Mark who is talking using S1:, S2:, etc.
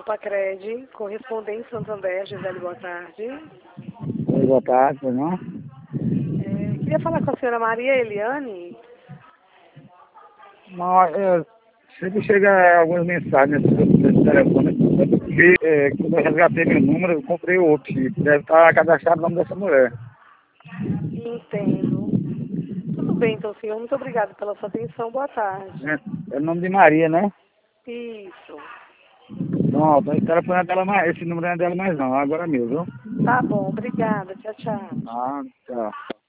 S1: Pacred, correspondente Santander, Gisele, boa tarde.
S2: Oi, boa tarde, pois não?
S1: Queria falar com a senhora Maria Eliane.
S2: Mas sempre chega algumas mensagens nesse telefone. E quando eu resgatei meu número, eu comprei outro. E deve estar cadastrado o nome dessa mulher.
S1: Entendo. Tudo bem, então, senhor. Muito obrigada pela sua atenção. Boa tarde.
S2: É o nome de Maria, né?
S1: Isso.
S2: Não, esse telefone é dela mais, esse número não é dela mais não, agora mesmo, viu?
S1: Tá bom. Obrigada. Tchau, tchau.
S2: Ah, tchau.